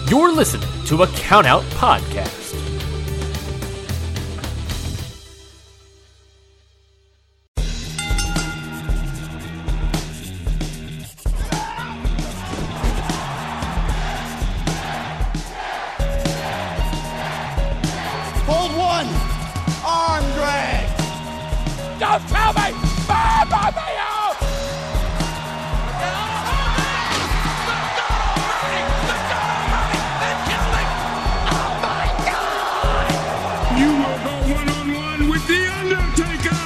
You're listening to a Count Out Podcast. Hold one. Arm drag. Don't tell me! Mamma mia! You will go one-on-one with The Undertaker!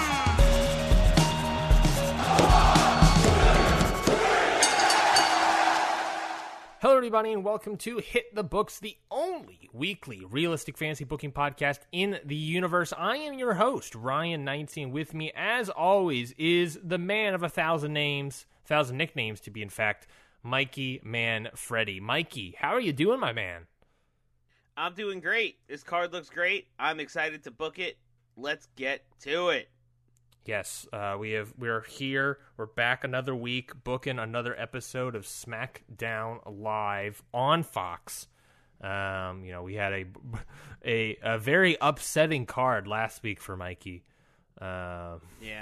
Hello, everybody, and welcome to Hit the Books, the only weekly realistic fantasy booking podcast in the universe. I am your host, Ryan Knightsey, and with me, as always, is the man of 1,000 names, 1,000 nicknames, to be in fact, Mikey Manfredi. Mikey, how are you doing, my man? I'm doing great. This card looks great. I'm excited to book it. Let's get to it. Yes, we're here. We're back another week, booking another episode of SmackDown Live on Fox. We had a very upsetting card last week for Mikey. Yeah.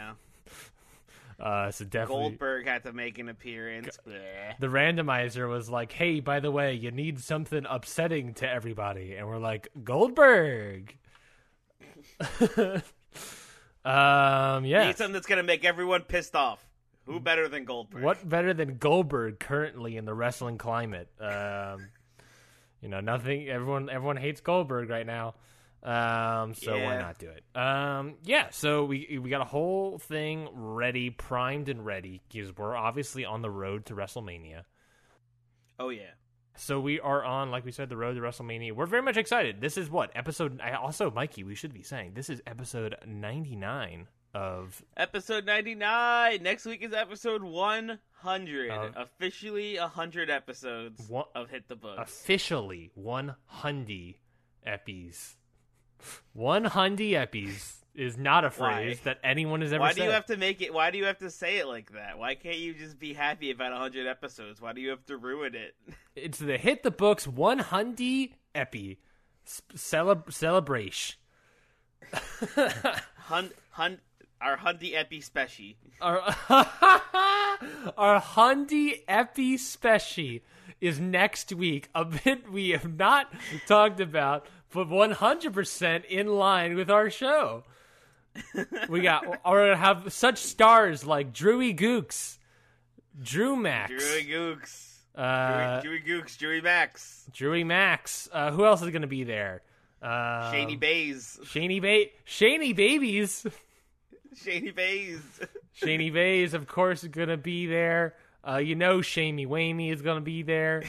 So definitely Goldberg had to make an appearance. Bleh. the randomizer was like, "Hey, by the way, you need something upsetting to everybody," and we're like, "Goldberg." Yeah. Need something that's going to make everyone pissed off. Who better than Goldberg? What better than Goldberg currently in the wrestling climate? Nothing. Everyone hates Goldberg right now. So why not do it? So we got a whole thing ready, primed and ready, because we're obviously on the road to WrestleMania. Oh, yeah. So we are on, like we said, the road to WrestleMania. We're very much excited. This is what? Also, Mikey, we should be saying, this is episode 99 of... Episode 99. Next week is episode 100. Officially 100 episodes of Hit the Books. Officially 100 eppies. 100 eppies is not a phrase that anyone has ever said. Why do you have to make it? Why do you have to say it like that? Why can't you just be happy about 100 episodes? Why do you have to ruin it? It's the Hit the Books 100 epi celebration. Our Hundy Epi Special. Our Hundy Epi Special is next week. A bit we have not talked about, but 100% in line with our show. We're gonna have such stars like Drewy Gooks, Drew Max, Drewy Max. Who else is gonna be there? Shany Bays. Shany Babies. Shany Bays. Shany Bays, of course, is gonna be there. Shamey Wamey is gonna be there.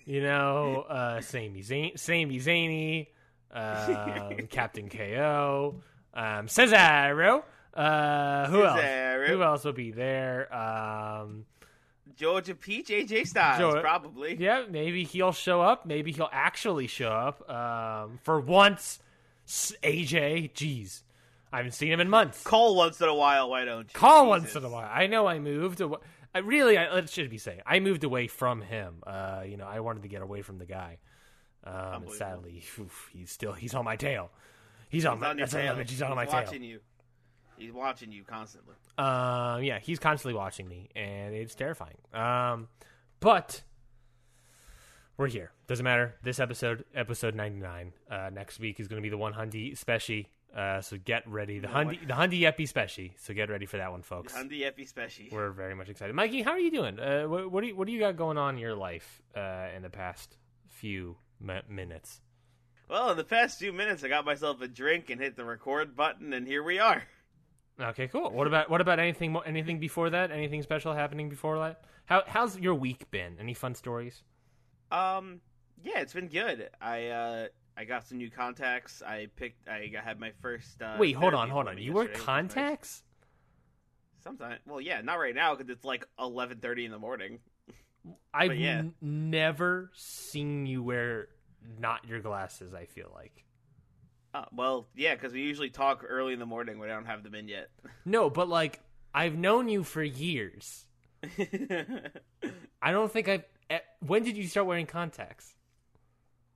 Samey Zany, Captain KO, Cesaro. Who else? Who else will be there? Georgia Peach, AJ Styles, probably. Yeah, maybe he'll show up. Maybe he'll actually show up. For once, AJ. Jeez, I haven't seen him in months. Call once in a while. Why don't you? Call once in a while. I know I moved. I should be saying I moved away from him. I wanted to get away from the guy. And sadly, he's on my tail. He's on my tail. He's watching you. He's watching you constantly. He's constantly watching me, and it's terrifying. But we're here. Doesn't matter. This episode 99. Next week is going to be the 100 special. So get ready. The Hundy Epi special. So get ready for that one, folks. Hundy Epi special. We're very much excited. Mikey, how are you doing? What do you got going on in your life in the past few minutes? Well, in the past few minutes, I got myself a drink and hit the record button, and here we are. Okay, cool. What about anything before that? Anything special happening before that? How's your week been? Any fun stories? Yeah, it's been good. I got some new contacts. I had my first. Wait, hold on. You wear contacts? Sometimes. Well, yeah, not right now because it's like 11:30 in the morning. I've never seen you wear not your glasses, I feel like. Well, yeah, because we usually talk early in the morning when I don't have them in yet. No, but like, I've known you for years. I don't think I've... When did you start wearing contacts?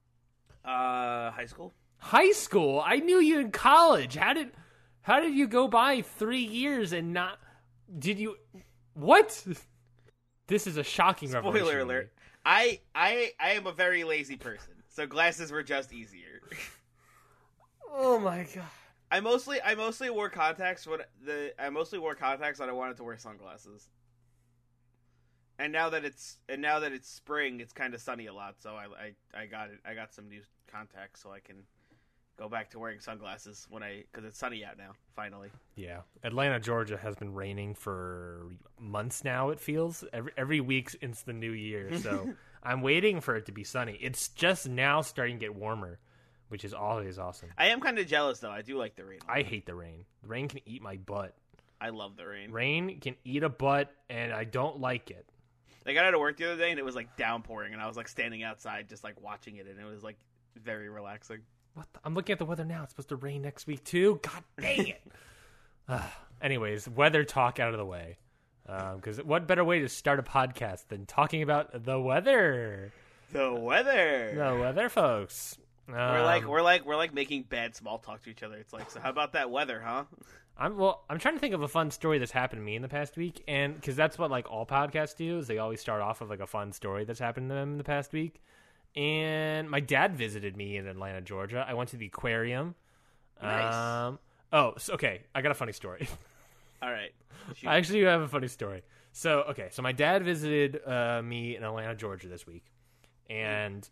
High school. High school? I knew you in college. How did you go by 3 years and not? Did you? What? This is a shocking revelation. Spoiler alert. I am a very lazy person, so glasses were just easier. Oh my god. I mostly wore contacts when I wanted to wear sunglasses. And now that it's spring, it's kind of sunny a lot, so I got some new contacts so I can go back to wearing sunglasses because it's sunny out now, finally. Yeah. Atlanta, Georgia has been raining for months now, it feels. Every week since the new year, so I'm waiting for it to be sunny. It's just now starting to get warmer, which is always awesome. I am kind of jealous, though. I do like the rain. I hate the rain. The rain can eat my butt. I love the rain. Rain can eat a butt, and I don't like it. I got out of work the other day, and it was, like, downpouring, and I was, like, standing outside just, like, watching it, and it was, like, very relaxing. I'm looking at the weather now. It's supposed to rain next week, too. God dang it. Anyways, weather talk out of the way. Because what better way to start a podcast than talking about the weather? The weather, folks. We're like making bad small talk to each other. It's like, so how about that weather, huh? I'm trying to think of a fun story that's happened to me in the past week, and because that's what like all podcasts do is they always start off with like a fun story that's happened to them in the past week. And my dad visited me in Atlanta, Georgia. I went to the aquarium. Nice. Okay. I got a funny story. All right. Shoot. I actually have a funny story. So my dad visited me in Atlanta, Georgia this week. And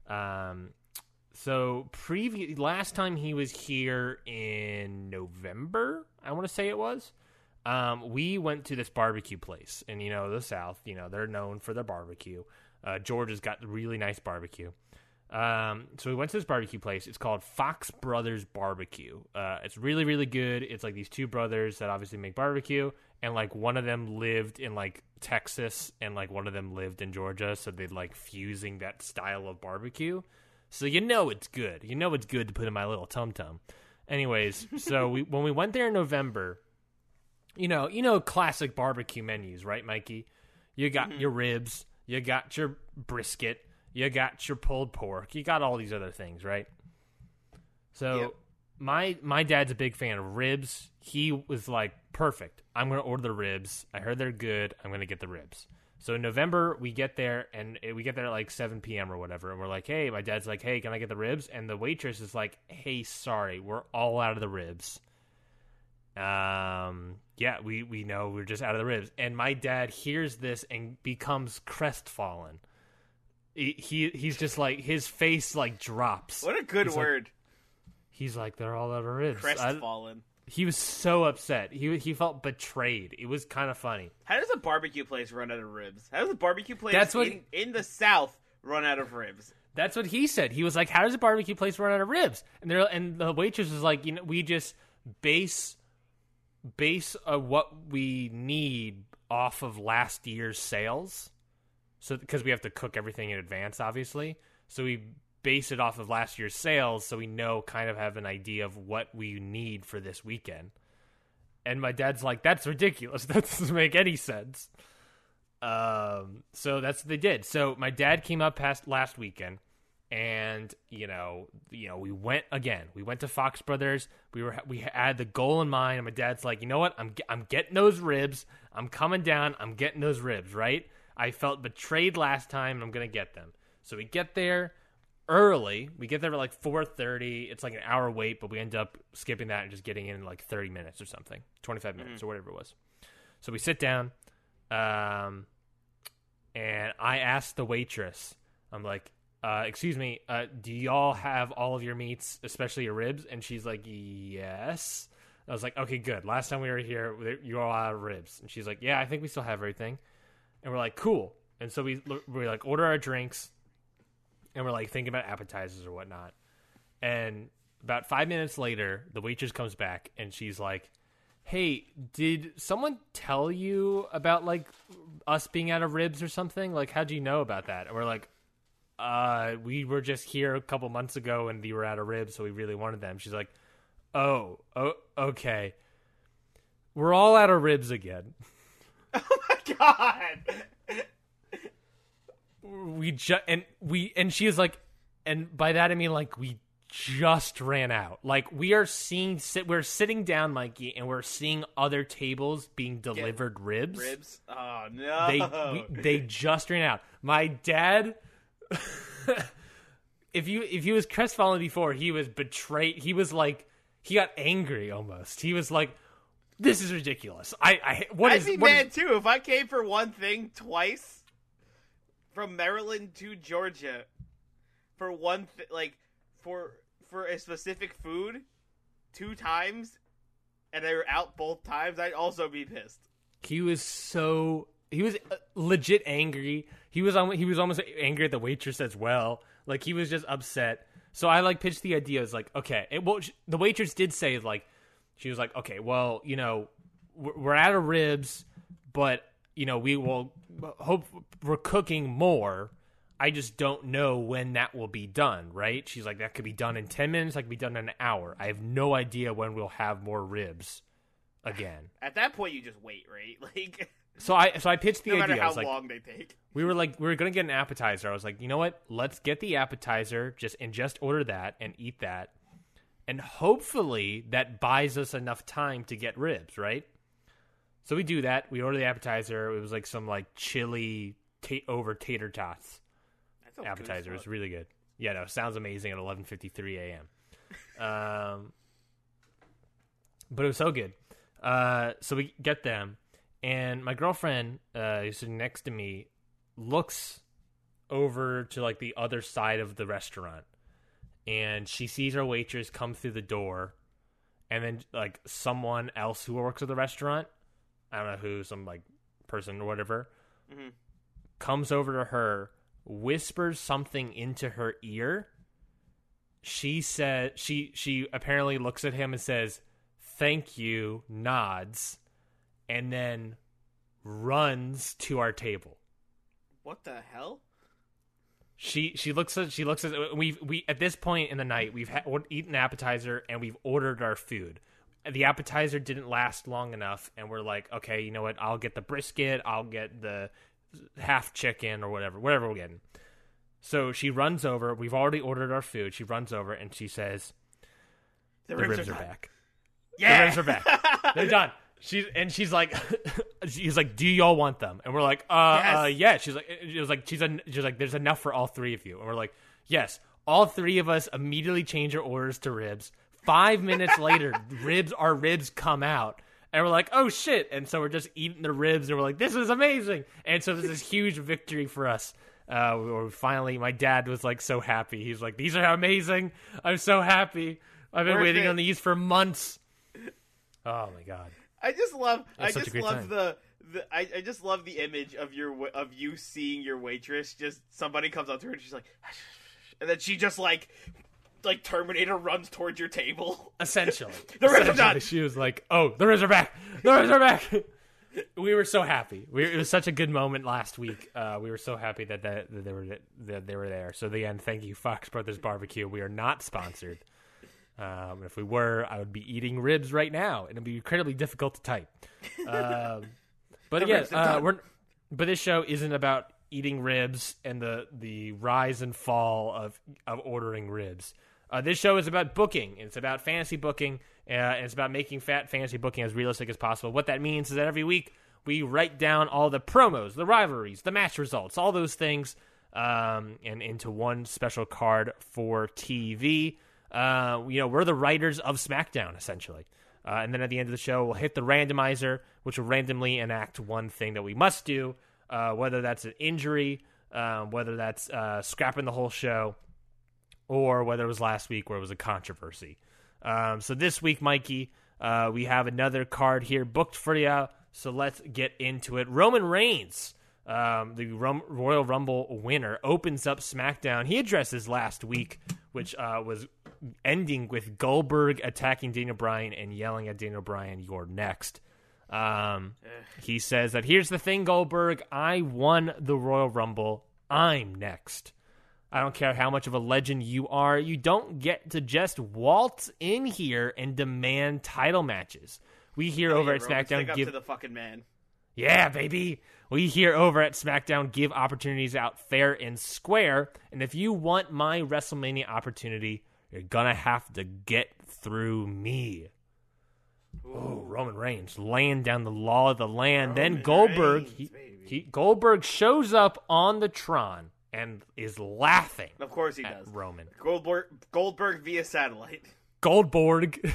last time he was here in November, I want to say it was, we went to this barbecue place. And, the South, they're known for their barbecue. Georgia's got really nice barbecue. So we went to this barbecue place. It's called Fox Brothers Barbecue. It's really, really good. It's like these two brothers that obviously make barbecue, and like one of them lived in like Texas and like one of them lived in Georgia, so they're like fusing that style of barbecue. So it's good. It's good to put in my little tum-tum. Anyways, so when we went there in November, classic barbecue menus, right, Mikey? You got your ribs, you got your brisket, you got your pulled pork. You got all these other things, right? So yep. my dad's a big fan of ribs. He was like, perfect. I'm going to order the ribs. I heard they're good. I'm going to get the ribs. So in November, we get there, and we get there at like 7 p.m. or whatever. And we're like, hey, my dad's like, hey, can I get the ribs? And the waitress is like, hey, sorry, we're all out of the ribs. Yeah, we know we're just out of the ribs. And my dad hears this and becomes crestfallen. He's just like, his face like drops. What a good word. He's like, they're all out of ribs. Crestfallen. He was so upset. He felt betrayed. It was kind of funny. How does a barbecue place run out of ribs? How does a barbecue place in the South run out of ribs? That's what he said. He was like, how does a barbecue place run out of ribs? And the waitress was like, we just base what we need off of last year's sales. So because we have to cook everything in advance, obviously. So we base it off of last year's sales so we have an idea of what we need for this weekend. And my dad's like, that's ridiculous. That doesn't make any sense. So that's what they did. So my dad came up past last weekend, and we went again. We went to Fox Brothers. We had the goal in mind, and my dad's like, you know what? I'm getting those ribs. I'm coming down. I'm getting those ribs, right? I felt betrayed last time, and I'm gonna get them. So we get there early. We get there at like 4:30. It's like an hour wait, but we end up skipping that and just getting in like 30 minutes or something, 25 minutes or whatever it was. So we sit down, and I asked the waitress, I'm like, excuse me, do y'all have all of your meats, especially your ribs? And she's like, yes. I was like, okay, good. Last time we were here, you all had ribs. And she's like, yeah, I think we still have everything. And we're like, cool. And so we like order our drinks, and we're like thinking about appetizers or whatnot. And about 5 minutes later, the waitress comes back, and she's like, hey, did someone tell you about like us being out of ribs or something? Like, how'd you know about that? And we're like, we were just here a couple months ago and we were out of ribs, so we really wanted them. She's like, oh, okay. We're all out of ribs again. Oh my god! And she was like, And by that I mean like we just ran out. Like we're sitting down, Mikey, and we're seeing other tables being delivered ribs. Ribs? Oh no. They just ran out. My dad if he was crestfallen before, he was betrayed. He was like, he got angry almost. He was like, this is ridiculous. I'd be mad too if I came for one thing twice from Maryland to Georgia for one for a specific food 2 times and they were out both times. I'd also be pissed. He was legit angry. He was almost angry at the waitress as well. Like he was just upset. So I like pitched the idea as like, okay, the waitress did say like, she was like, okay, well, you know, we're out of ribs, but you know, we will hope we're cooking more. I just don't know when that will be done, right? She's like, that could be done in 10 minutes, that could be done in an hour. I have no idea when we'll have more ribs again. At that point, you just wait, right? Like, so I pitched the idea. No matter how like, long they take. We were gonna get an appetizer. I was like, you know what? Let's get the appetizer, just order that and eat that, and hopefully that buys us enough time to get ribs, right? So we do that. We order the appetizer. It was like some like chili over tater tots appetizer. It was really good. Yeah, no, sounds amazing at 11:53 a.m. But it was so good. So we get them, and my girlfriend, who's sitting next to me, looks over to like the other side of the restaurant, and she sees our waitress come through the door, and then like someone else who works at the restaurant, I don't know who, some like person or whatever, comes over to her, whispers something into her ear. She said she apparently looks at him and says, "Thank you," nods, and then runs to our table. What the hell? She looks at we at this point in the night we've eaten appetizer and we've ordered our food. The appetizer didn't last long enough, and we're like, okay, you know what? I'll get the brisket. I'll get the half chicken or whatever we're getting. So she runs over. We've already ordered our food. She runs over and she says, "The ribs are back. Yeah, the ribs are back. They're done." She's like, "Do y'all want them?" And we're like, yes. Yeah. She's like, "There's enough for all 3 of you." And we're like, "Yes." All 3 of us immediately change our orders to ribs. 5 minutes later, our ribs come out, and we're like, "Oh shit!" And so we're just eating the ribs, and we're like, "This is amazing!" And so there's this huge victory for us. Finally, my dad was like so happy. He's like, "These are amazing! I'm so happy. I've been waiting on these for months." Oh my god! I just love the image of you seeing your waitress. Just somebody comes up to her and she's like, and then she just like Terminator runs towards your table. Essentially, the ribs are done. She was like, "Oh, the ribs are back! The ribs are back!" We were so happy. It was such a good moment last week. We were so happy that they were there. So again, thank you, Fox Brothers Barbecue. We are not sponsored. If we were, I would be eating ribs right now, and it'd be incredibly difficult to type. But but this show isn't about eating ribs and the rise and fall of ordering ribs. This show is about booking. It's about fantasy booking, and it's about making fantasy booking as realistic as possible. What that means is that every week we write down all the promos, the rivalries, the match results, all those things, and into one special card for TV. We're the writers of SmackDown, essentially. And then at the end of the show, we'll hit the randomizer, which will randomly enact one thing that we must do, whether that's an injury, whether that's scrapping the whole show, or whether it was last week where it was a controversy. So this week, Mikey, we have another card here booked for you, so let's get into it. Roman Reigns, the Royal Rumble winner, opens up SmackDown. He addresses last week, which was ending with Goldberg attacking Daniel Bryan and yelling at Daniel Bryan, "You're next." He says that, "Here's the thing, Goldberg. I won the Royal Rumble. I'm next. I don't care how much of a legend you are. You don't get to just waltz in here and demand title matches. We here over at SmackDown give up to the fucking man." Yeah, baby. We here over at SmackDown give opportunities out fair and square, and if you want my WrestleMania opportunity, you're gonna have to get through me. Oh, Roman Reigns laying down the law of the land. Then Goldberg, Goldberg shows up on the Tron and is laughing. Of course he at does. Roman. Goldberg via satellite. Goldborg.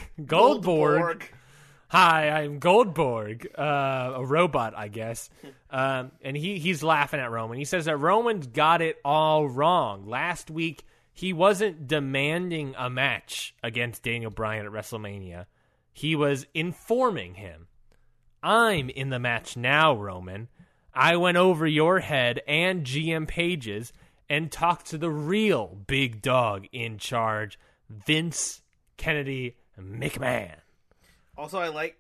Hi, I'm Goldberg, a robot, I guess. And he's laughing at Roman. He says that Roman's got it all wrong. Last week, he wasn't demanding a match against Daniel Bryan at WrestleMania. He was informing him. I'm in the match now, Roman. I went over your head and GM Page's and talked to the real big dog in charge, Vince Kennedy McMahon. Also,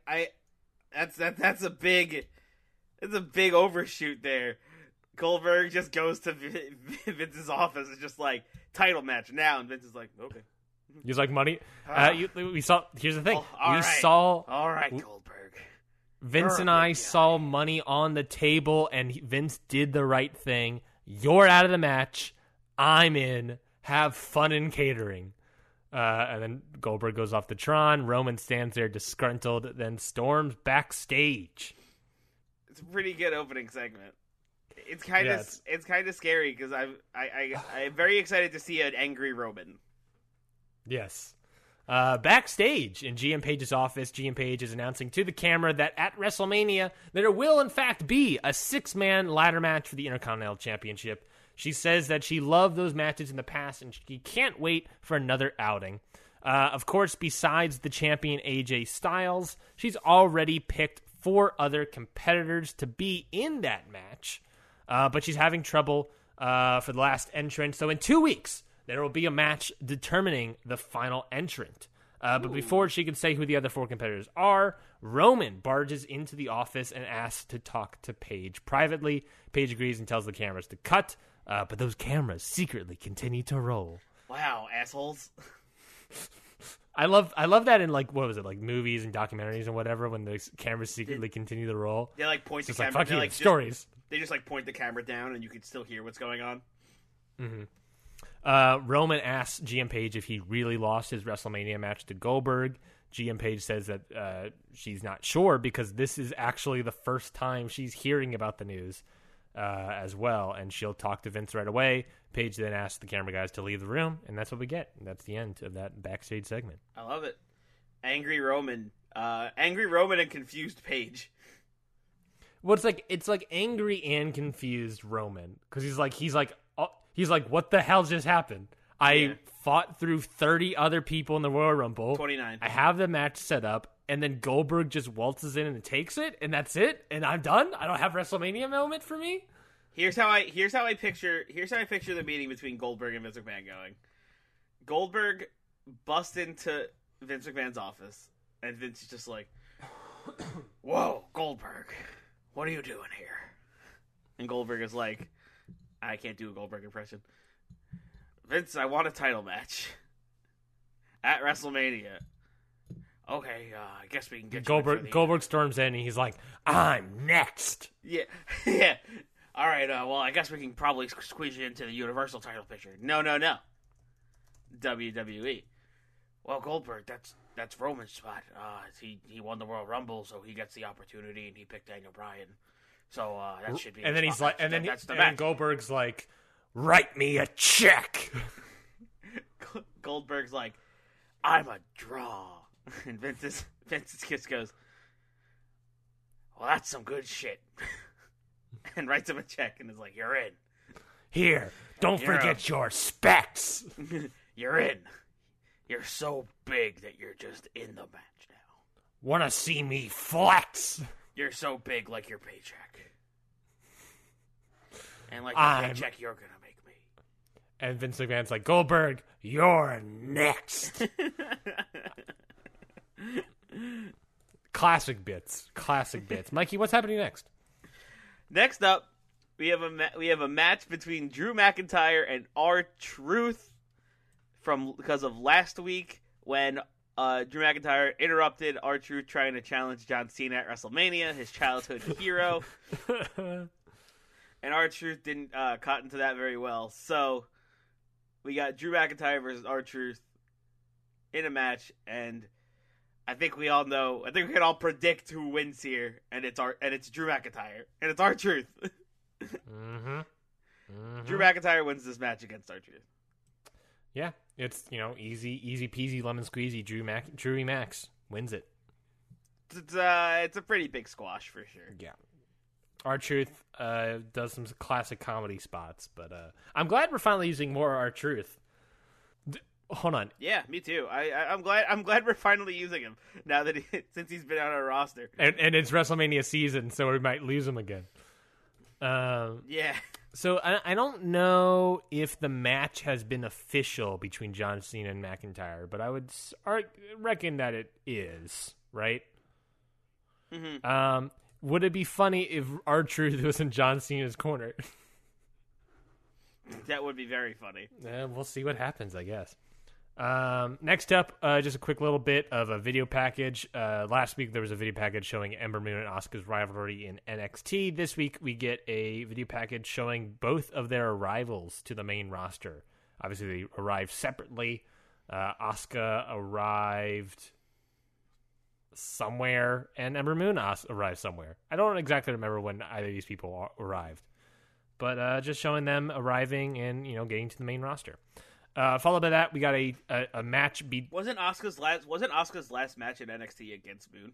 that's a big overshoot there. Goldberg just goes to Vince's office. It's just like, title match now, and Vince is like, okay. He's like, money. We saw. Here's the thing. All right, Goldberg. Vince and I saw money on the table, and Vince did the right thing. You're out of the match. I'm in. Have fun in catering. And then Goldberg goes off the Tron. Roman stands there disgruntled, then storms backstage. It's a pretty good opening segment. It's kind of scary because I'm very excited to see an angry Roman. Yes. Backstage in GM Page's office, GM Page is announcing to the camera that at WrestleMania there will in fact be a 6-man ladder match for the Intercontinental Championship. She says that she loved those matches in the past and she can't wait for another outing. Of course, besides the champion AJ Styles, she's already picked 4 other competitors to be in that match. But she's having trouble for the last entrant. So in 2 weeks, there will be a match determining the final entrant. But before she can say who the other 4 competitors are, Roman barges into the office and asks to talk to Paige privately. Paige agrees and tells the cameras to cut. But those cameras secretly continue to roll. Wow, assholes. I love that in, like, what was it, like movies and documentaries and whatever, when the cameras secretly continue to roll. They like point the camera. Like, fuck you, stories. They just like point the camera down and you can still hear what's going on. Mm-hmm. Roman asks GM Page if he really lost his WrestleMania match to Goldberg. GM Page says that she's not sure because this is actually the first time she's hearing about the news. As well, and she'll talk to Vince right away. Paige then asks the camera guys to leave the room, and that's what we get. That's the end of that backstage segment. I love it. Angry Roman and confused Paige. Well, it's like angry and confused Roman because he's like, what the hell just happened? I fought through 30 other people in the Royal Rumble. 29. I have the match set up, and then Goldberg just waltzes in and takes it, and that's it, and I'm done. I don't have WrestleMania moment for me. Here's how I picture the meeting between Goldberg and Vince McMahon going. Goldberg busts into Vince McMahon's office, and Vince is just like, "Whoa, Goldberg, what are you doing here?" And Goldberg is like, "I can't do a Goldberg impression." Vince, I want a title match at WrestleMania. Okay, I guess we can get Goldberg storms in and he's like, "I'm next." Yeah, yeah. All right. Well, I guess we can probably squeeze you into the Universal title picture. No. WWE. Well, Goldberg, that's Roman's spot. He won the Royal Rumble, so he gets the opportunity, and he picked Daniel Bryan. So that should be. And then he's like, and then Goldberg's like, "Write me a check." Goldberg's like, "I'm a draw." And Vince's kiss goes, "Well, that's some good shit." And writes him a check and is like, "You're in. Here, don't forget your specs." You're in. You're so big that you're just in the match now. Wanna see me flex? You're so big like your paycheck. And like the paycheck you're gonna make me. And Vince McMahon's like, "Goldberg, you're next." Classic bits. Mikey, what's happening next? Next up, we have a match between Drew McIntyre and R-Truth because of last week when Drew McIntyre interrupted R-Truth trying to challenge John Cena at WrestleMania, his childhood hero. And R-Truth didn't cotton to that very well. So we got Drew McIntyre versus R-Truth in a match, and I think we all know. I think we can all predict who wins here, and it's Drew McIntyre, and it's R-Truth. Drew McIntyre wins this match against R-Truth. Yeah, it's easy peasy lemon squeezy. Drewy Max wins it. It's a pretty big squash for sure. Yeah. R-Truth does some classic comedy spots, but I'm glad we're finally using more R-Truth. Hold on. Yeah, me too. I'm glad we're finally using him now that since he's been on our roster. And it's WrestleMania season, so we might lose him again. Yeah. So I don't know if the match has been official between John Cena and McIntyre, but I would reckon that it is, right? Mm-hmm. Would it be funny if R-Truth was in John Cena's corner? That would be very funny. We'll see what happens, I guess. Next up, just a quick little bit of a video package. Last week there was a video package showing Ember Moon and Asuka's rivalry in NXT. This week we get a video package showing both of their arrivals to the main roster. Obviously they arrived separately. Asuka arrived somewhere, and Ember Moon arrived somewhere. I don't exactly remember when either of these people arrived, but just showing them arriving and getting to the main roster. Followed by that, we got a match. Wasn't Asuka's last match in NXT against Moon?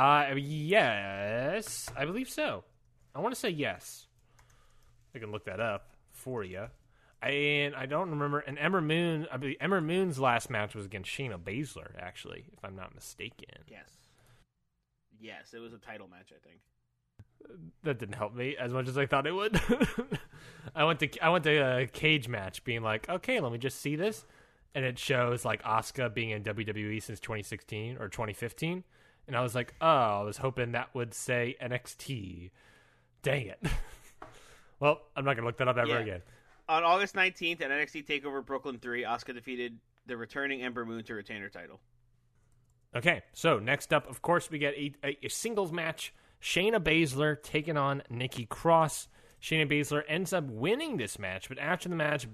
Yes, I believe so. I want to say yes. I can look that up for you. And I don't remember. And Ember Moon, I believe Ember Moon's last match was against Shayna Baszler, actually, if I'm not mistaken. Yes, it was a title match, I think. That didn't help me as much as I thought it would. I went to a cage match, being like, okay, let me just see this, and it shows like Asuka being in WWE since 2016 or 2015, and I was like, oh, I was hoping that would say NXT. Dang it. Well, I'm not gonna look that up ever again. On August 19th at NXT TakeOver Brooklyn 3, Asuka defeated the returning Ember Moon to retain her title. Okay, so next up, of course, we get a singles match. Shayna Baszler taking on Nikki Cross. Shayna Baszler ends up winning this match, but after the match,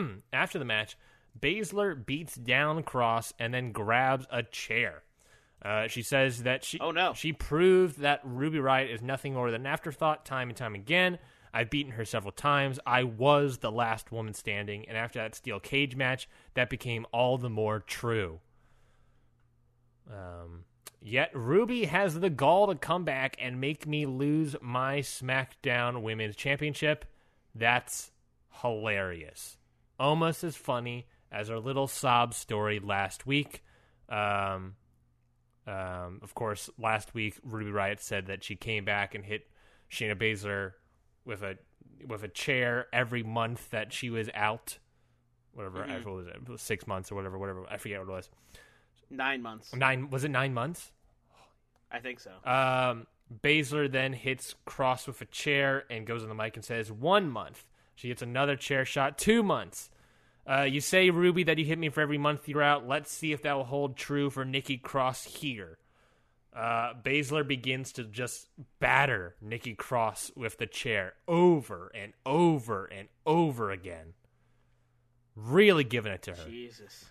Baszler beats down Cross and then grabs a chair. She says that she proved that Ruby Riott is nothing more than an afterthought time and time again. I've beaten her several times. I was the last woman standing, and after that steel cage match, that became all the more true. Yet Ruby has the gall to come back and make me lose my SmackDown Women's Championship. That's hilarious. Almost as funny as her little sob story last week. Of course, last week Ruby Riott said that she came back and hit Shayna Baszler with a chair every month that she was out. Whatever, what was it? 6 months or whatever. I forget what it was. 9 months. Was it 9 months? I think so. Baszler then hits Cross with a chair and goes on the mic and says 1 month. She gets another chair shot, 2 months. You say, Ruby, that you hit me for every month you're out. Let's see if that will hold true for Nikki Cross here. Baszler begins to just batter Nikki Cross with the chair over and over and over again. Really giving it to her. Jesus.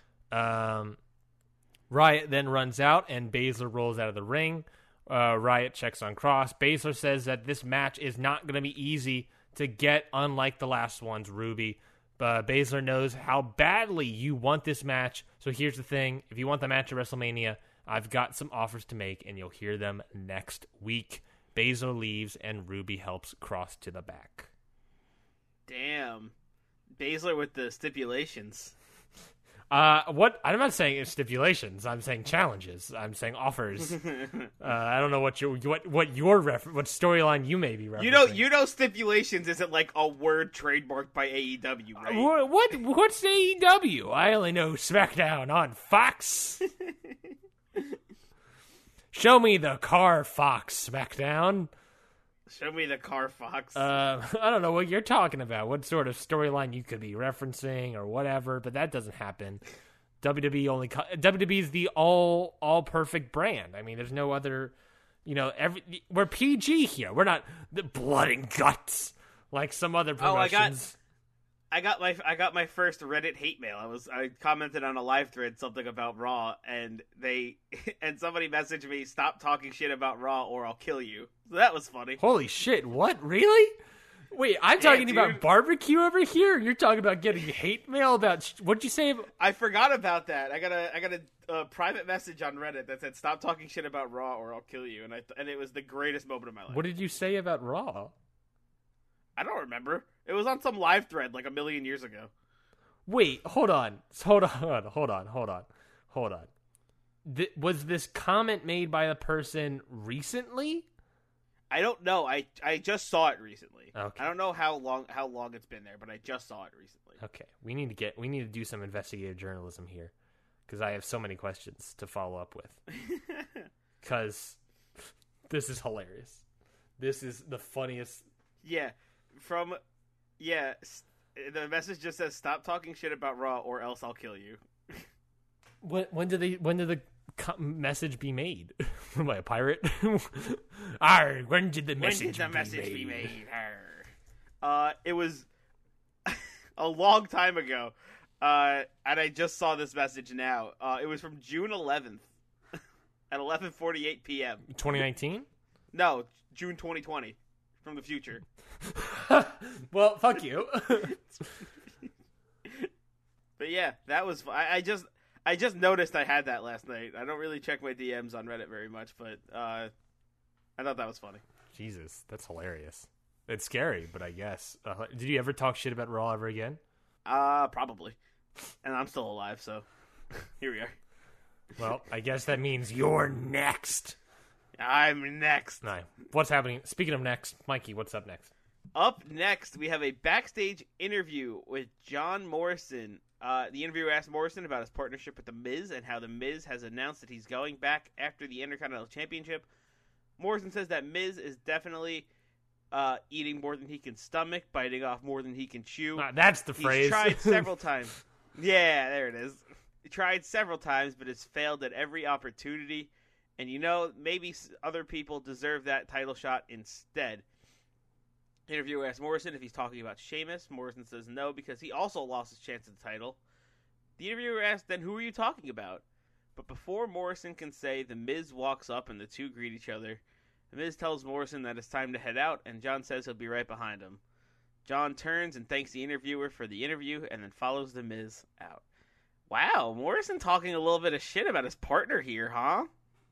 Riott then runs out, and Baszler rolls out of the ring. Riott checks on Cross. Baszler says that this match is not going to be easy to get, unlike the last ones, Ruby. Baszler knows how badly you want this match. So here's the thing. If you want the match at WrestleMania, I've got some offers to make, and you'll hear them next week. Baszler leaves, and Ruby helps Cross to the back. Damn. Baszler with the stipulations. What? I'm not saying it's stipulations. I'm saying challenges. I'm saying offers. I don't know what storyline you may be referencing. You know, stipulations isn't like a word trademarked by AEW, right? What's AEW? I only know SmackDown on Fox. Show me the car, Fox. SmackDown. Show me the car, Fox. I don't know what you're talking about. What sort of storyline you could be referencing or whatever, but that doesn't happen. WWE is the all perfect brand. I mean, there's no other, we're PG here. We're not the blood and guts like some other promotions. I got my first Reddit hate mail. I commented on a live thread something about Raw, and somebody messaged me, "Stop talking shit about Raw or I'll kill you." So that was funny. Holy shit! What, really? Wait, I'm talking about barbecue over here. You're talking about getting hate mail about what'd you say? I forgot about that. I got a private message on Reddit that said, "Stop talking shit about Raw or I'll kill you," and it was the greatest moment of my life. What did you say about Raw? I don't remember. It was on some live thread like a million years ago. Wait, hold on. Was this comment made by the person recently? I don't know. I just saw it recently. Okay. I don't know how long it's been there, but I just saw it recently. Okay. We need to do some investigative journalism here, because I have so many questions to follow up with. Because this is hilarious. This is the funniest. Yeah. The message just says, "Stop talking shit about Raw or else I'll kill you." When did the message be made? Am I a pirate? Arr, when did the message be made? It was a long time ago, and I just saw this message now. It was from June 11th at 11:48 p.m. 2019? No, June 2020, from the future. Well, fuck you. But yeah, that was. I just noticed I had that last night. I don't really check my DMs on Reddit very much, but I thought that was funny. Jesus, that's hilarious. It's scary, but I guess. Did you ever talk shit about Raw ever again? Probably. And I'm still alive, so here we are. Well, I guess that means you're next. I'm next. No. What's happening? Speaking of next, Mikey, what's up next? Up next, we have a backstage interview with John Morrison. The interviewer asked Morrison about his partnership with The Miz and how The Miz has announced that he's going back after the Intercontinental Championship. Morrison says that Miz is definitely eating more than he can stomach, biting off more than he can chew. That's the phrase. He's tried several times. Yeah, there it is. He tried several times, but has failed at every opportunity. And maybe other people deserve that title shot instead. Interviewer asks Morrison if he's talking about Sheamus. Morrison says no, because he also lost his chance at the title. The interviewer asks, then who are you talking about? But before Morrison can say, The Miz walks up and the two greet each other. The Miz tells Morrison that it's time to head out, and John says he'll be right behind him. John turns and thanks the interviewer for the interview, and then follows The Miz out. Wow, Morrison talking a little bit of shit about his partner here, huh?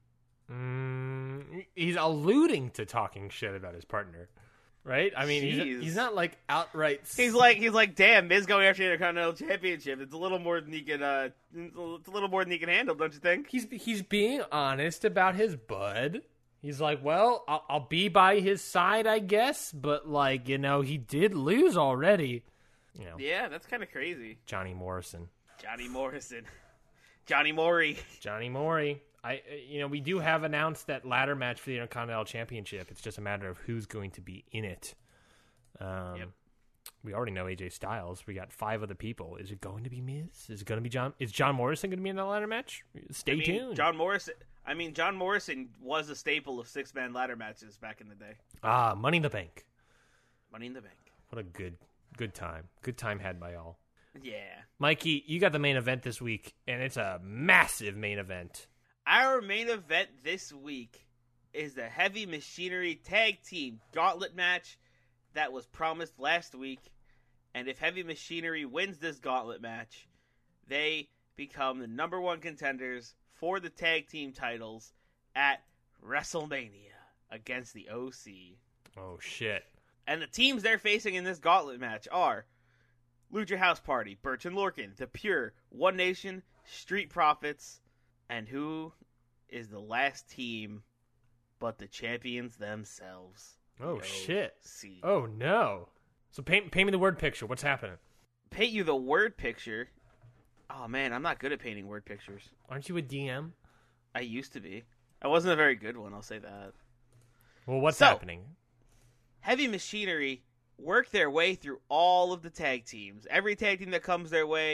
He's alluding to talking shit about his partner. Right? I mean, he's not like outright. He's like, damn, Miz going after the Intercontinental Championship. It's a little more than he can. It's a little more than he can handle, don't you think? He's being honest about his bud. He's like, well, I'll be by his side, I guess, but he did lose already. Yeah, that's kind of crazy. Johnny Morrison. Johnny Maury. We do have announced that ladder match for the Intercontinental Championship. It's just a matter of who's going to be in it. Yep. We already know AJ Styles. We got 5 other people. Is it going to be Miz? Is it going to be John? Is John Morrison going to be in that ladder match? Stay tuned. John Morrison was a staple of 6-man ladder matches back in the day. Money in the Bank. Money in the Bank. What a good time. Good time had by all. Yeah. Mikey, you got the main event this week, and it's a massive main event. Our main event this week is the Heavy Machinery Tag Team Gauntlet match that was promised last week. And if Heavy Machinery wins this gauntlet match, they become the number 1 contenders for the tag team titles at WrestleMania against the OC. Oh, shit. And the teams they're facing in this gauntlet match are Lucha House Party, Birch and Lorcan, The Pure, One Nation, Street Profits, and who is the last team but the champions themselves? Oh, shit. See. Oh, no. So paint me the word picture. What's happening? Paint you the word picture? Oh, man, I'm not good at painting word pictures. Aren't you a DM? I used to be. I wasn't a very good one, I'll say that. Well, what's happening? Heavy Machinery work their way through all of the tag teams. Every tag team that comes their way,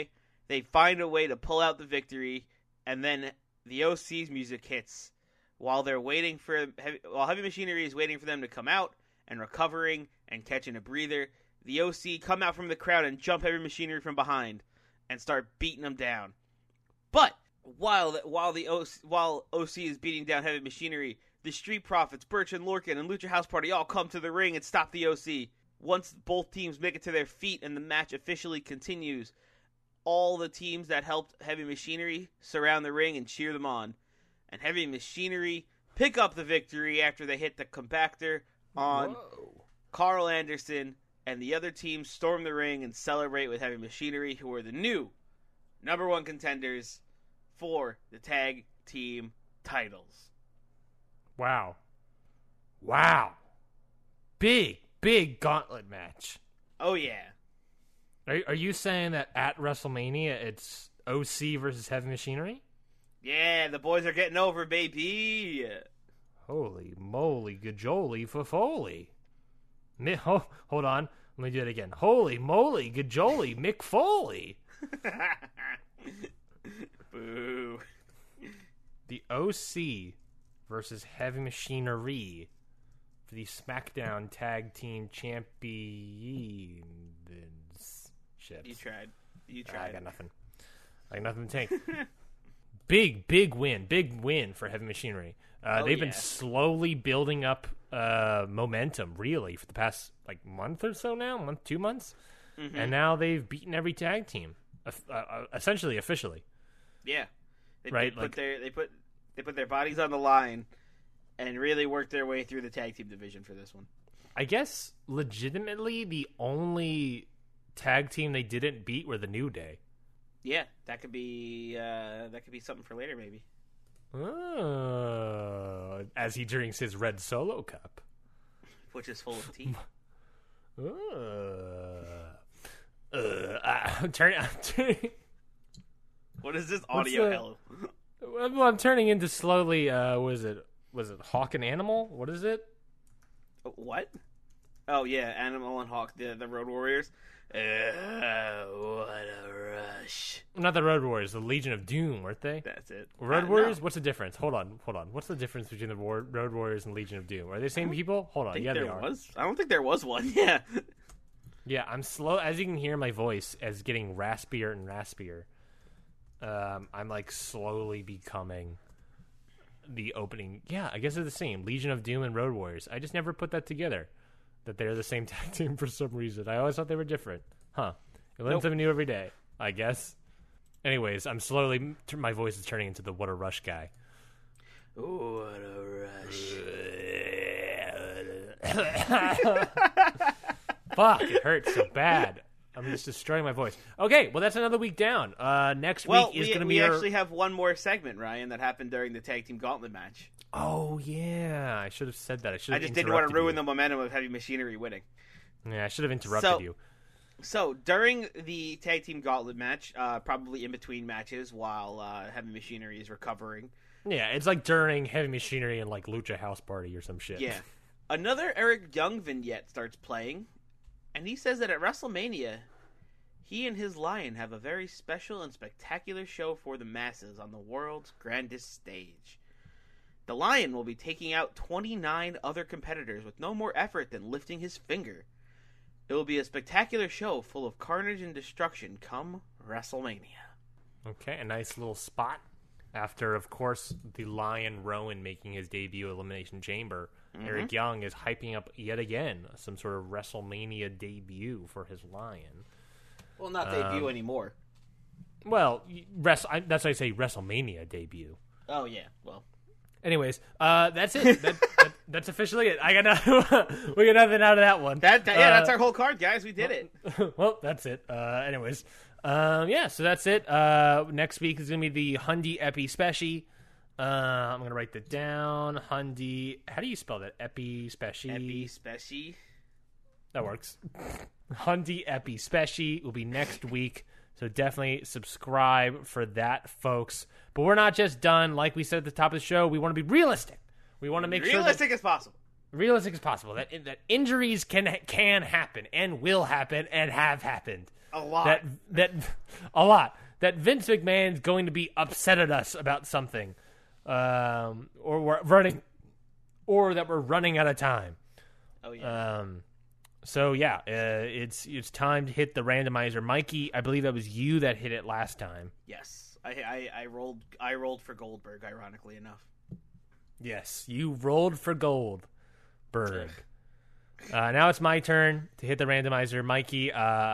They find a way to pull out the victory, and then the OC's music hits while they're waiting for Heavy Machinery is waiting for them to come out and recovering and catching a breather. The OC come out from the crowd and jump Heavy Machinery from behind and start beating them down. But while OC is beating down Heavy Machinery, the Street Profits, Birch and Lorcan, and Lucha House Party all come to the ring and stop the OC. Once both teams make it to their feet and the match officially continues, all the teams that helped Heavy Machinery surround the ring and cheer them on. And Heavy Machinery pick up the victory after they hit the compactor on Carl Anderson, and the other teams storm the ring and celebrate with Heavy Machinery, who are the new number one contenders for the tag team titles. Wow. Big gauntlet match. Oh, yeah. Are you saying that at WrestleMania it's OC versus Heavy Machinery? Yeah, the boys are getting over, baby. Holy moly, gajoli for Foley. Hold on. Let me do it again. Holy moly, gajoli, Mick Foley. Boo. The OC versus Heavy Machinery for the SmackDown Tag Team Championships. You tried. I got nothing. To take. Big win. Big win for Heavy Machinery. They've been slowly building up momentum, really, for the past month or so now, 2 months. Mm-hmm. And now they've beaten every tag team, essentially, officially. Yeah. They right? put their bodies on the line and really worked their way through the tag team division for this one. I guess, legitimately, the only tag team they didn't beat were the New Day. Yeah, that could be something for later, maybe. As he drinks his red Solo cup, which is full of tea. I'm turning. What is this audio hell? Well, I'm turning into slowly. Was it Hawk and Animal? What is it? What? Oh yeah, Animal and Hawk, the Road Warriors. What a rush! Not the Road Warriors, the Legion of Doom, weren't they? That's it. Road Warriors. No. What's the difference? Hold on. What's the difference between the Road Warriors and Legion of Doom? Are they the same people? Hold on. Yeah, they are. I don't think there was one. Yeah. Yeah, I'm slow. As you can hear, my voice is getting raspier and raspier. I'm slowly becoming the opening. Yeah, I guess they're the same. Legion of Doom and Road Warriors. I just never put that together, that they're the same tag team for some reason. I always thought they were different. Huh. You learn something new every day, I guess. Anyways, I'm slowly, my voice is turning into the What a Rush guy. Ooh, what a rush. Fuck, it hurts so bad. I'm just destroying my voice. Okay, well, that's another week down. Next week is going to be we actually have one more segment, Ryan, that happened during the Tag Team Gauntlet match. Oh, yeah. I should have said that. I just didn't want to ruin the momentum of Heavy Machinery winning. Yeah, I should have interrupted you. So, during the Tag Team Gauntlet match, probably in between matches while Heavy Machinery is recovering. Yeah, it's like during Heavy Machinery and Lucha House Party or some shit. Yeah. Another Eric Young vignette starts playing, and he says that at WrestleMania, he and his Lion have a very special and spectacular show for the masses on the world's grandest stage. The Lion will be taking out 29 other competitors with no more effort than lifting his finger. It will be a spectacular show full of carnage and destruction come WrestleMania. Okay, a nice little spot after, of course, the Lion Rowan making his debut at Elimination Chamber. Mm-hmm. Eric Young is hyping up yet again some sort of WrestleMania debut for his Lion. Well, not debut anymore. Well, that's why I say WrestleMania debut. Oh, yeah, well. Anyways, that's it. That's officially it. We got nothing out of that one. That's our whole card, guys. We did it. Well, that's it. Anyways, so that's it. Next week is going to be the Hundi Epi Special. I'm going to write that down. Hundi. How do you spell that? Epi Special. Epi Special. That works. Hundi Epi Special will be next week. So definitely subscribe for that, folks. But we're not just done. Like we said at the top of the show, we want to be realistic. We want to make realistic as possible. Realistic as possible. That injuries can happen and will happen and have happened. A lot. A lot. that Vince McMahon's going to be upset at us about something, or we're running, or that we're running out of time. Oh yeah. So yeah, it's time to hit the randomizer. Mikey, I believe that was you that hit it last time. Yes, I rolled for Goldberg. Ironically enough. Yes, you rolled for Goldberg. Now it's my turn to hit the randomizer. Mikey,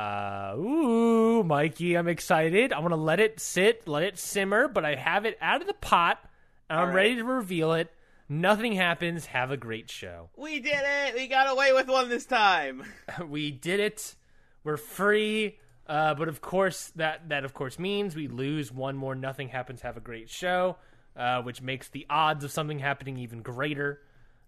Mikey, I'm excited. I'm going to let it sit, let it simmer, but I have it out of the pot, and I'm ready to reveal it. Nothing happens. Have a great show. We did it! We got away with one this time. We did it. We're free. But of course, that of course means we lose one more Nothing Happens. Have a great show, which makes the odds of something happening even greater.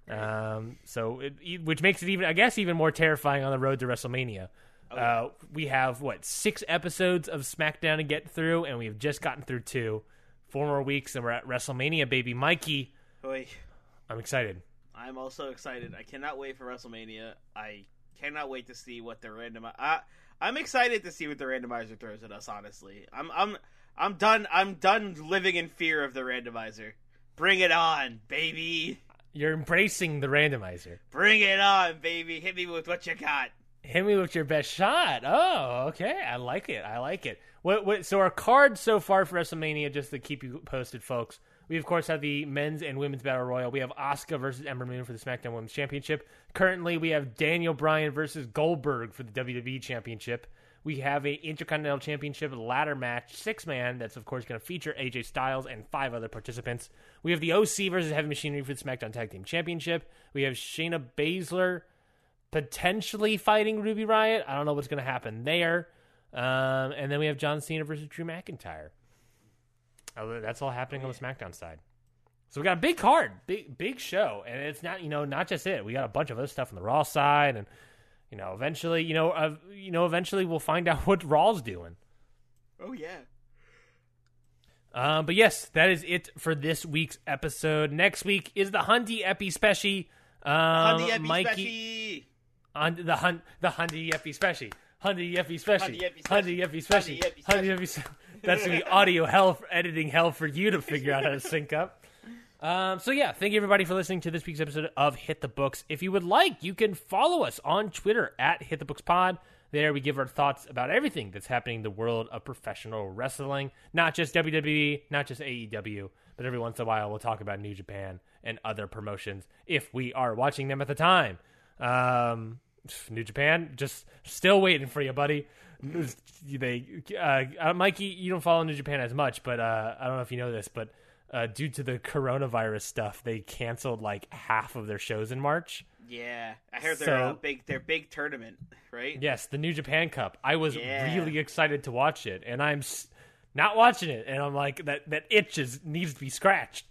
Which makes it even more terrifying on the road to WrestleMania. We have 6 episodes of SmackDown to get through, and we've just gotten through 2. 4 more weeks, and we're at WrestleMania, baby. Mikey, Oy. I'm excited. I'm also excited. I cannot wait for WrestleMania. I cannot wait to see what the I'm excited to see what the randomizer throws at us. Honestly, I'm done. I'm done living in fear of the randomizer. Bring it on, baby. You're embracing the randomizer. Bring it on, baby. Hit me with what you got. Hit me with your best shot. Oh, okay. I like it. So our cards so far for WrestleMania, just to keep you posted, folks. We, of course, have the men's and women's battle royal. We have Asuka versus Ember Moon for the SmackDown Women's Championship. Currently, we have Daniel Bryan versus Goldberg for the WWE Championship. We have a Intercontinental Championship ladder match, 6-man, that's, of course, going to feature AJ Styles and 5 other participants. We have the OC versus Heavy Machinery for the SmackDown Tag Team Championship. We have Shayna Baszler potentially fighting Ruby Riott. I don't know what's going to happen there. And then we have John Cena versus Drew McIntyre. That's all happening on the SmackDown side. So we got a big card, big show, and it's not just it. We got a bunch of other stuff on the Raw side, and eventually we'll find out what Raw's doing. Oh yeah. But yes, that is it for this week's episode. Next week is the Hundy Epi Special. Mikey, on the Hundy Epi Special. Hundy Epi Special. Hundy Epi Special. Hundy Epi Special. That's going to be audio hell, editing hell for you to figure out how to sync up. So yeah, thank you everybody for listening to this week's episode of Hit the Books. If you would like, you can follow us on Twitter at HitTheBooksPod. There we give our thoughts about everything that's happening in the world of professional wrestling. Not just WWE, not just AEW, but every once in a while we'll talk about New Japan and other promotions if we are watching them at the time. New Japan, just still waiting for you, buddy. Mikey, you don't follow New Japan as much, but I don't know if you know this, but due to the coronavirus stuff, they canceled like half of their shows in March. Yeah, I heard their big tournament, right? Yes, the New Japan Cup. I was really excited to watch it, and I'm not watching it, and I'm like that itch needs to be scratched.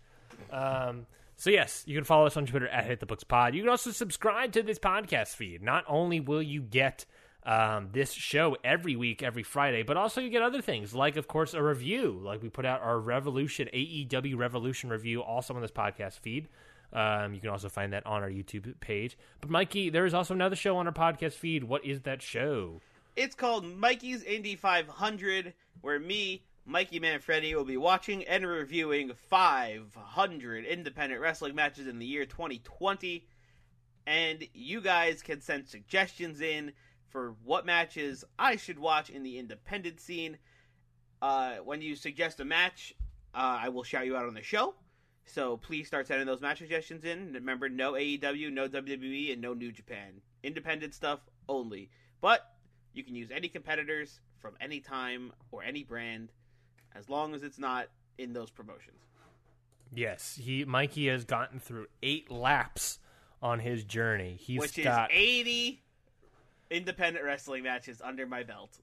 So yes, you can follow us on Twitter at HitTheBooksPod. You can also subscribe to this podcast feed. Not only will you get this show every week, every Friday, but also you get other things, like, of course, a review. Like we put out our AEW Revolution review also on this podcast feed. You can also find that on our YouTube page. But Mikey, there is also another show on our podcast feed. What is that show? It's called Mikey's Indy 500, where me, Mikey Manfredi, will be watching and reviewing 500 independent wrestling matches in the year 2020. And you guys can send suggestions in for what matches I should watch in the independent scene. When you suggest a match, I will shout you out on the show. So please start sending those match suggestions in. Remember, no AEW, no WWE, and no New Japan. Independent stuff only. But you can use any competitors from any time or any brand, as long as it's not in those promotions. Yes, Mikey has gotten through 8 laps on his journey. Which is 80 independent wrestling matches under my belt.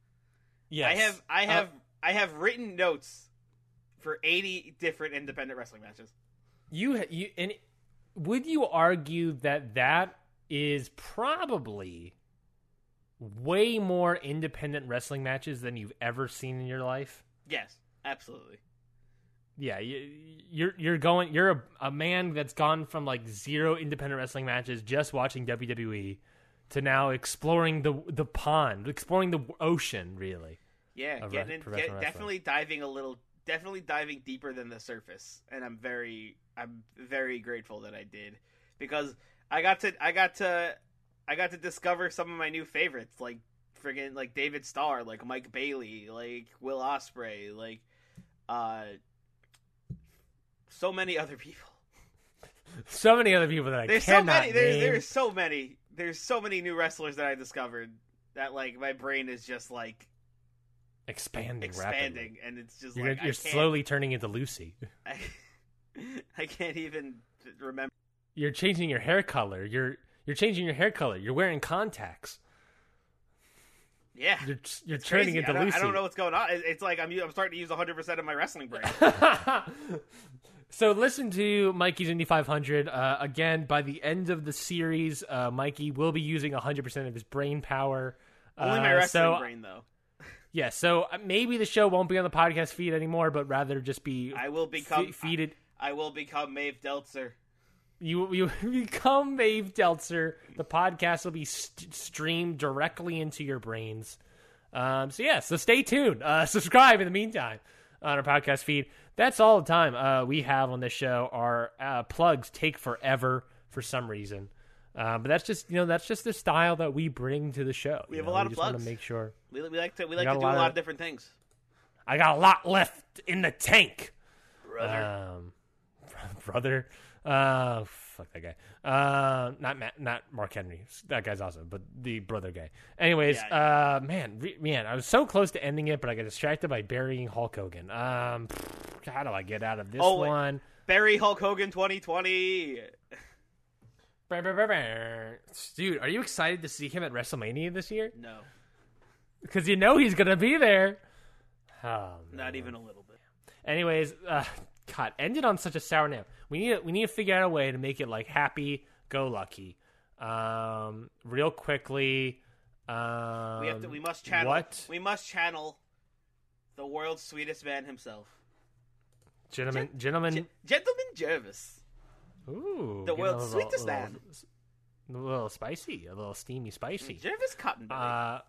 Yes, I have written notes for 80 different independent wrestling matches. And would you argue that is probably way more independent wrestling matches than you've ever seen in your life? Yes, absolutely. Yeah, you're a man that's gone from like 0 independent wrestling matches just watching WWE to now exploring the pond, exploring the ocean, really. Yeah, definitely diving deeper than the surface, and I'm very grateful that I did, because I got to discover some of my new favorites, like friggin' like David Starr, like Mike Bailey, like Will Ospreay, like so many other people. So many other people that name. There's so many new wrestlers that I discovered that like my brain is just like expanding rapidly. And it's just you're slowly turning into Lucy. I can't even remember. You're changing your hair color. You're changing your hair color. You're wearing contacts. Yeah, you're turning into Lucy. I don't know what's going on. It's like I'm starting to use 100% of my wrestling brain. So listen to Mikey's Indy 500. Again, by the end of the series, Mikey will be using 100% of his brain power. Only my wrestling brain, though. Yeah, so maybe the show won't be on the podcast feed anymore, but rather just be. I will become feeded. I will become Maeve Deltzer. You become Maeve Deltzer. The podcast will be streamed directly into your brains. So stay tuned. Subscribe in the meantime on our podcast feed. That's all the time we have on this show. Our plugs take forever for some reason, but that's just the style that we bring to the show. We have a lot of plugs. Want to make sure we like to do a lot of different things. I got a lot left in the tank, brother. Fuck that guy. Not Mark Henry. That guy's awesome, but the brother guy. Anyways, yeah. Man, I was so close to ending it, but I got distracted by burying Hulk Hogan. How do I get out of this one? Bury Hulk Hogan 2020. Dude, are you excited to see him at WrestleMania this year? No. Because you know he's gonna be there. Oh, not even a little bit. Anyways, God, ended on such a sour note. We need to figure out a way to make it like happy go lucky. Real quickly. We must channel. What? We must channel the world's sweetest man himself. Gentleman Jervis. Ooh. The world's sweetest man. A little spicy, a little steamy spicy. Jervis Cottonbelly.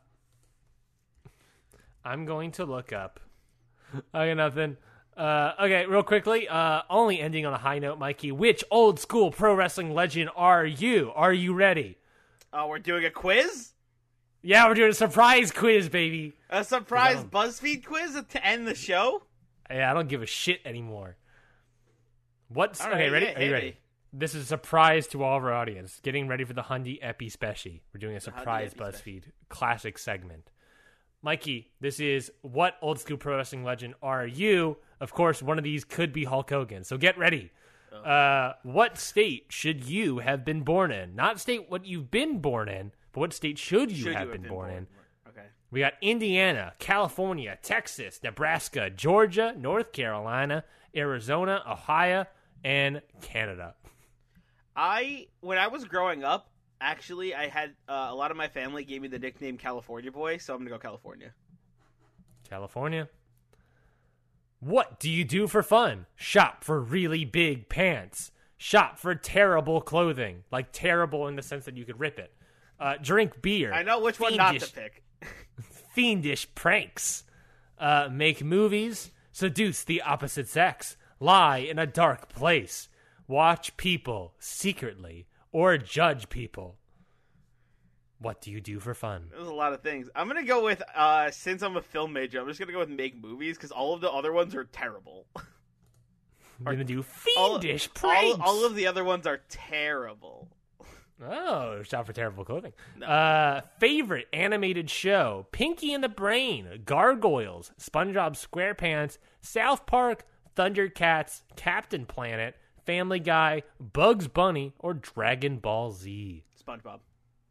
I'm going to look up. Okay, nothing. Okay, real quickly, only ending on a high note, Mikey. Which old school pro wrestling legend are you? Are you ready? We're doing a quiz? Yeah, we're doing a surprise quiz, baby. A surprise BuzzFeed quiz to end the show? Yeah, I don't give a shit anymore. What's right, okay? Ready? Yeah, are you ready? This is a surprise to all of our audience. Getting ready for the Hundy Epi Special. We're doing a surprise BuzzFeed classic segment. Mikey, this is what old school pro wrestling legend are you? Of course, one of these could be Hulk Hogan. So get ready. What state should you have been born in? Not state what you've been born in, but what state should you have been born in? Okay. We got Indiana, California, Texas, Nebraska, Georgia, North Carolina, Arizona, Ohio, and Canada. When I was growing up, actually, I had a lot of my family gave me the nickname California Boy, so I'm going to go California. California. What do you do for fun? Shop for really big pants. Shop for terrible clothing. Like terrible in the sense that you could rip it. Drink beer. I know which one not to pick. Fiendish pranks. Make movies. Seduce the opposite sex. Lie in a dark place. Watch people secretly. Or judge people. What do you do for fun? There's a lot of things. I'm going to go with, since I'm a film major, I'm just going to go with make movies, because all of the other ones are terrible. I'm going to do fiendish pranks. All of the other ones are terrible. Oh, shop for terrible clothing. No. Favorite animated show? Pinky and the Brain, Gargoyles, SpongeBob SquarePants, South Park, Thundercats, Captain Planet, Family Guy, Bugs Bunny, or Dragon Ball Z? SpongeBob.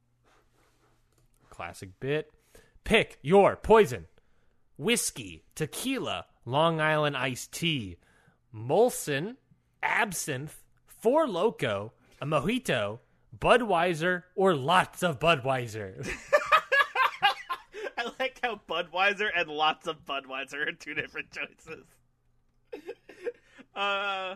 Classic bit. Pick your poison. Whiskey, tequila, Long Island iced tea, Molson, absinthe, Four Loko, a mojito, Budweiser, or lots of Budweiser. I like how Budweiser and lots of Budweiser are two different choices. I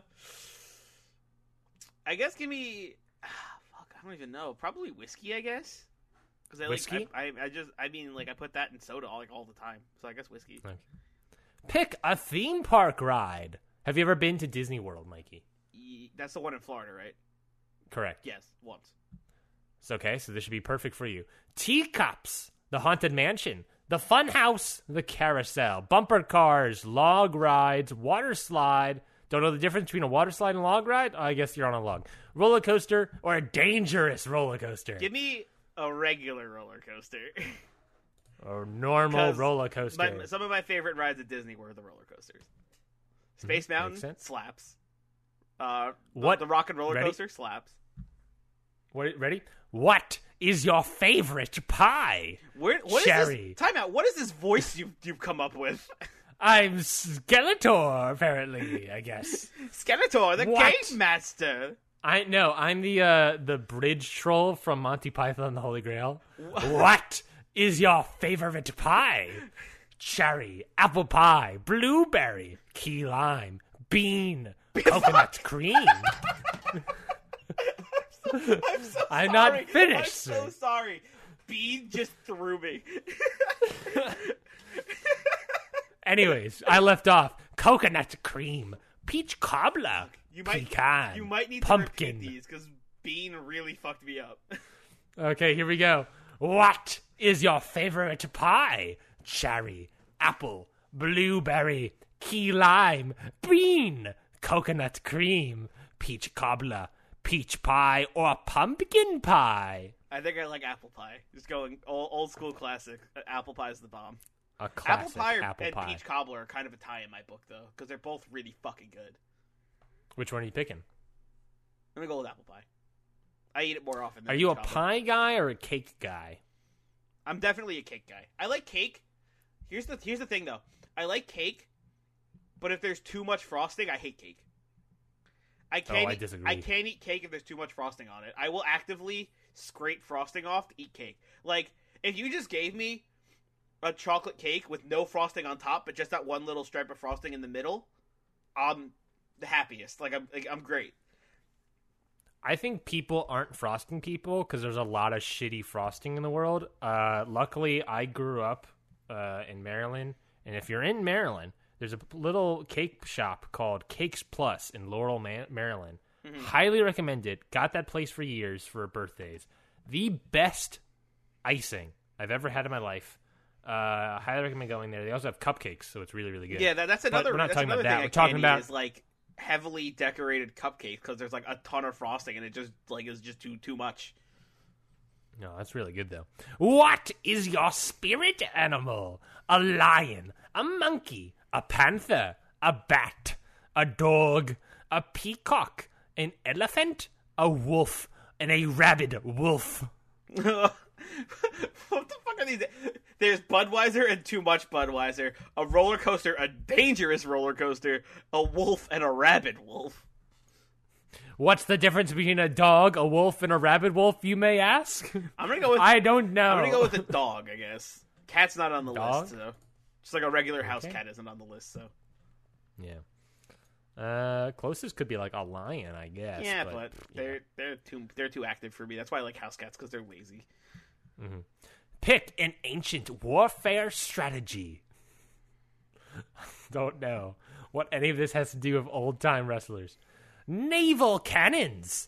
guess give me... fuck, I don't even know. Probably whiskey, I guess. Because Whiskey? I put that in soda all the time. So I guess whiskey. Okay. Pick a theme park ride. Have you ever been to Disney World, Mikey? That's the one in Florida, right? Correct. Yes, once. It's okay, so this should be perfect for you. Teacups, the Haunted Mansion, the Fun House, the Carousel, bumper cars, log rides, water slide. Don't know the difference between a water slide and a log ride? I guess you're on a log. Roller coaster or a dangerous roller coaster? Give me a regular roller coaster. Or normal roller coaster. Some of my favorite rides at Disney were the roller coasters. Space Mountain slaps. What? The Rock and Roller Coaster slaps. Ready? What is your favorite pie? What Sherry. Is this? Time out. What is this voice you've come up with? I'm Skeletor, apparently, I guess. Skeletor, the What? Cave Master. I'm the bridge troll from Monty Python and the Holy Grail. What is your favorite pie? Cherry, apple pie, blueberry, key lime, bean, coconut cream. I'm not finished. I'm so sorry. Bean just threw me. Anyways, I left off coconut cream, peach cobbler, pecan, You might need pumpkin. to repeat these because Bean really fucked me up. Okay, here we go. What is your favorite pie? Cherry, apple, blueberry, key lime, bean, coconut cream, peach cobbler, peach pie, or pumpkin pie? I think I like apple pie. Just going old school classic. Apple pie is the bomb. A classic Apple pie apple and pie. peach cobbler are kind of a tie in my book, though, because they're both really fucking good. Which one are you picking? I'm gonna go with apple pie. I eat it more often. Than Are you a peach cobbler. pie guy or a cake guy? I'm definitely a cake guy. I like cake. Here's the thing, though. I like cake, but if there's too much frosting, I hate cake. I disagree. I can't eat cake if there's too much frosting on it. I will actively scrape frosting off to eat cake. Like, if you just gave me a chocolate cake with no frosting on top, but just that one little stripe of frosting in the middle, I'm the happiest. I'm great. I think people aren't frosting people because there's a lot of shitty frosting in the world. Luckily, I grew up in Maryland, and if you're in Maryland, there's a little cake shop called Cakes Plus in Laurel, Maryland. Mm-hmm. Highly recommend it. Got that place for years for birthdays. The best icing I've ever had in my life. Highly recommend going there. They also have cupcakes, so it's really, really good. Yeah, that's another. But we're not that's talking another about that. thing We're at talking Candy about is like heavily decorated cupcakes because there's like a ton of frosting and it just like is just too much. No, that's really good though. What is your spirit animal? A lion, a monkey, a panther, a bat, a dog, a peacock, an elephant, a wolf, and a rabid wolf. What the fuck are these? There's Budweiser and too much Budweiser, a roller coaster, a dangerous roller coaster, a wolf, and a rabid wolf. What's the difference between a dog, a wolf, and a rabid wolf, you may ask? I'm gonna go with. I don't know. I'm gonna go with a dog, I guess. Cat's not on the Dog? list, so just like a regular house cat isn't on the list, so. Yeah. Closest could be like a lion, I guess. Yeah, but they're too active for me. That's why I like house cats because they're lazy. Mm-hmm. Pick an ancient warfare strategy. Don't know what any of this has to do with old-time wrestlers. Naval cannons.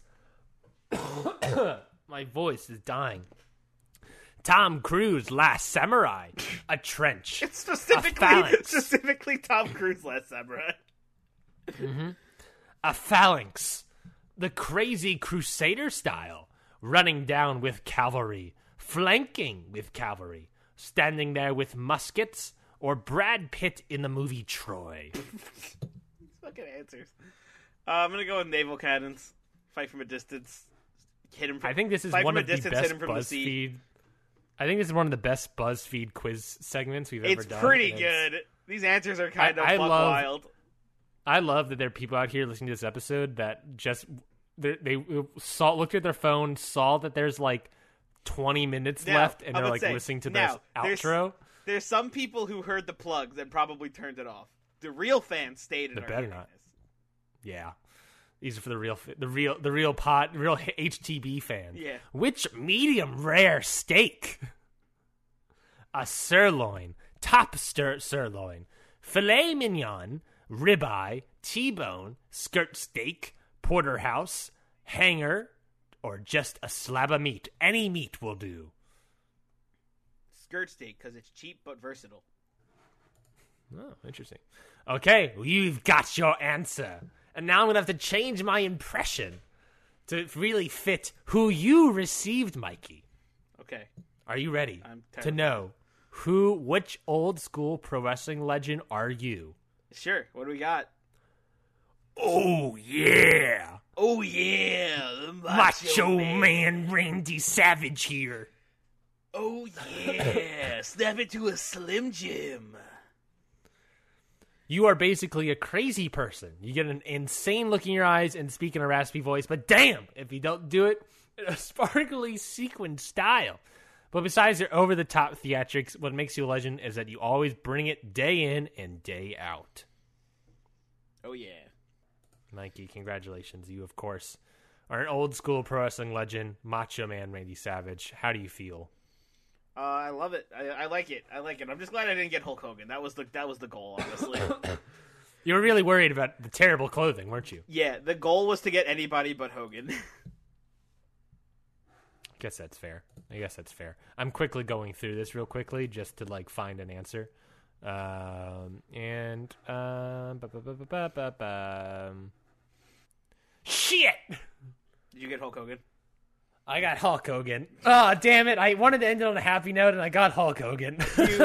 My voice is dying. Tom Cruise, Last Samurai. A trench. It's specifically Tom Cruise, Last Samurai. Mm-hmm. A phalanx. The crazy crusader style. Running down with cavalry. Flanking with cavalry. Standing there with muskets. Or Brad Pitt in the movie Troy. Fucking answers. I'm gonna go with naval cannons. Fight from a distance. Hit him. I think this is one of the best BuzzFeed. I think this is one of the best BuzzFeed quiz segments we've ever done. It's pretty good. These answers are kind of wild. I love that there are people out here listening to this episode that just they looked at their phone, saw that there's like 20 minutes left, and they're like listening to this outro. There's some people who heard the plugs and probably turned it off. The real fans stayed in our better hearing not. this. Yeah. These are for the real HTB fan. Yeah. Which medium rare steak? A sirloin, top sirloin, filet mignon, ribeye, T-bone, skirt steak, porterhouse, hanger, or just a slab of meat. Any meat will do. Skirt steak, because it's cheap but versatile. Oh, interesting. Okay, you've got your answer. And now I'm going to have to change my impression to really fit who you received, Mikey. Okay. Are you ready I'm to know which old school pro wrestling legend are you? Sure. What do we got? Oh, yeah. Oh, yeah. The Macho Man Randy Savage here. Oh, yeah. Snap it to a Slim Jim. You are basically a crazy person. You get an insane look in your eyes and speak in a raspy voice, but damn if you don't do it in a sparkly sequined style. But besides your over-the-top theatrics, what makes you a legend is that you always bring it day in and day out. Oh, yeah. Mikey, congratulations. You, of course, are an old-school pro wrestling legend, Macho Man Randy Savage. How do you feel? I love it. I like it. I like it. I'm just glad I didn't get Hulk Hogan. That was the goal, honestly. You were really worried about the terrible clothing, weren't you? Yeah, the goal was to get anybody but Hogan. I guess that's fair. I'm quickly going through this real quickly just to find an answer. Shit! Did you get Hulk Hogan? I got Hulk Hogan. Oh, damn it. I wanted to end it on a happy note, and I got Hulk Hogan.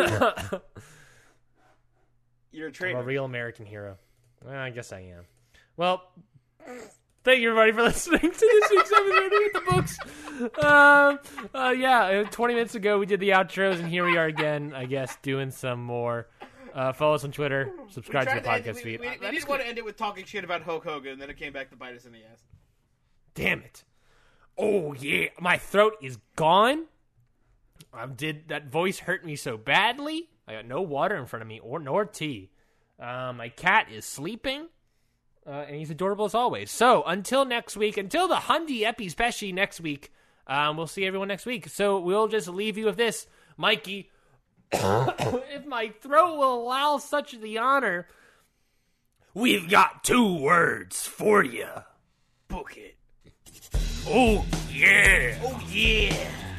You're a traitor. I'm a real American hero. Well, I guess I am. Well, thank you, everybody, for listening to this week's episode of Hit the Books. 20 minutes ago, we did the outros, and here we are again, I guess, doing some more. Follow us on Twitter. Subscribe to the podcast feed. We just want to end it with talking shit about Hulk Hogan, and then it came back to bite us in the ass. Damn it. Oh, yeah. My throat is gone. That voice hurt me so badly. I got no water in front of me nor tea. My cat is sleeping, and he's adorable as always. So, until next week, until the Hyundai Epi Special next week, we'll see everyone next week. So, we'll just leave you with this. Mikey, if my throat will allow such the honor, we've got 2 words for you. Book it. Oh, yeah. Oh, yeah.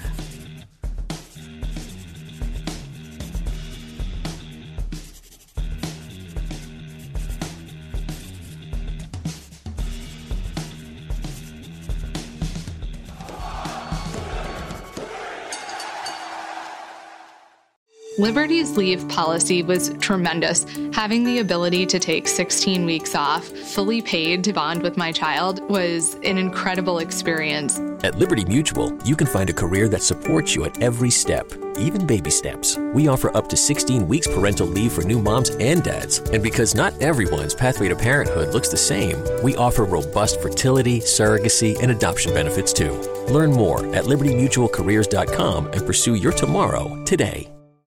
Liberty's leave policy was tremendous. Having the ability to take 16 weeks off, fully paid to bond with my child, was an incredible experience. At Liberty Mutual, you can find a career that supports you at every step, even baby steps. We offer up to 16 weeks parental leave for new moms and dads. And because not everyone's pathway to parenthood looks the same, we offer robust fertility, surrogacy, and adoption benefits too. Learn more at libertymutualcareers.com and pursue your tomorrow today.